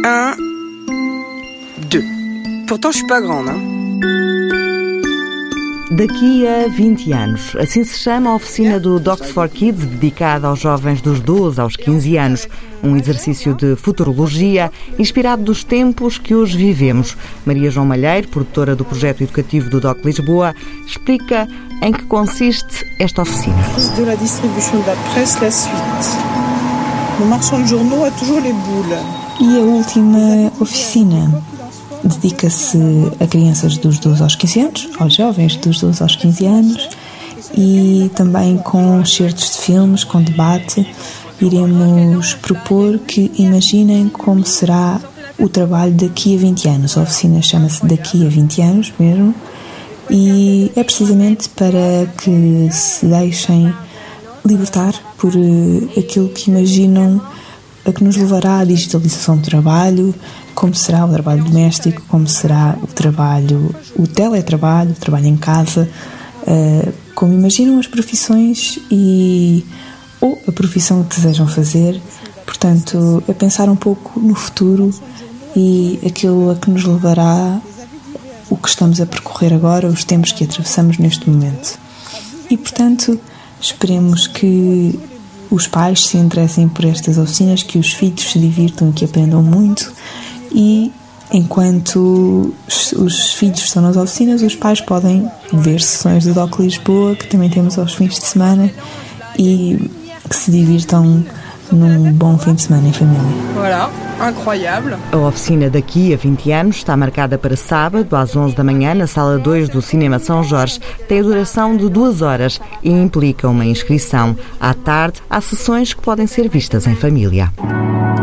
1, 2. Pourtant, je suis pas grande, hein? Daqui a 20 anos, assim se chama a oficina do Docs for Kids, dedicada aos jovens dos 12 aos 15 anos. Um exercício de futurologia inspirado dos tempos que hoje vivemos. Maria João Malheiro, produtora do projeto educativo do DOC Lisboa, explica em que consiste esta oficina. De la distribution de la presse, la suite. No marchand de journaux a toujours les boules. E a última oficina dedica-se a crianças dos 12 aos 15 anos, aos jovens dos 12 aos 15 anos, e também com excertos de filmes, com debate. Iremos propor que imaginem como será o trabalho daqui a 20 anos. A oficina chama-se Daqui a 20 anos mesmo, e é precisamente para que se deixem libertar por aquilo que imaginam a que nos levará à digitalização do trabalho, como será o trabalho doméstico, como será o teletrabalho, o trabalho em casa, como imaginam as profissões ou a profissão que desejam fazer. Portanto, a pensar um pouco no futuro e aquilo a que nos levará o que estamos a percorrer agora, os tempos que atravessamos neste momento. E, portanto, esperemos que os pais se interessem por estas oficinas, que os filhos se divirtam e que aprendam muito. E enquanto os filhos estão nas oficinas, os pais podem ver sessões do DOC Lisboa, que também temos aos fins de semana, e que se divirtam num bom fim de semana em família. Voilà, incroyable. A oficina Daqui a 20 anos está marcada para sábado, às 11 da manhã, na Sala 2 do Cinema São Jorge. Tem a duração de 2 horas e implica uma inscrição. À tarde, há sessões que podem ser vistas em família.